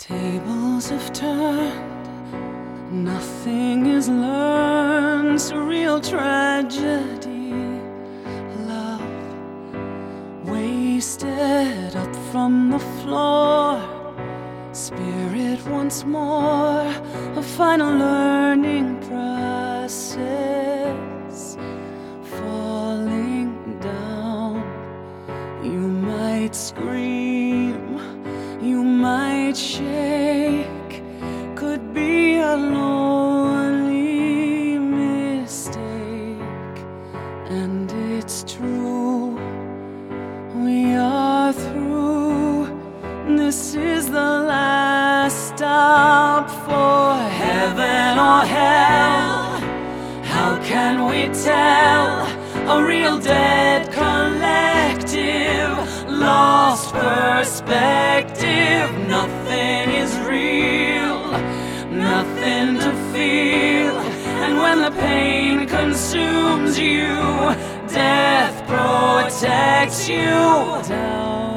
Tables have turned, nothing is learned. Surreal tragedy, love wasted up from the floor. Spirit once more, a final learning process. Falling down, you might scream, you might shake, could be a lonely mistake. And it's true, we are through. This is the last stop for heaven or hell. How can we tell? A real dead collective, lost perspective. Nothing is real, nothing to feel. And when the pain consumes you, death protects you. Down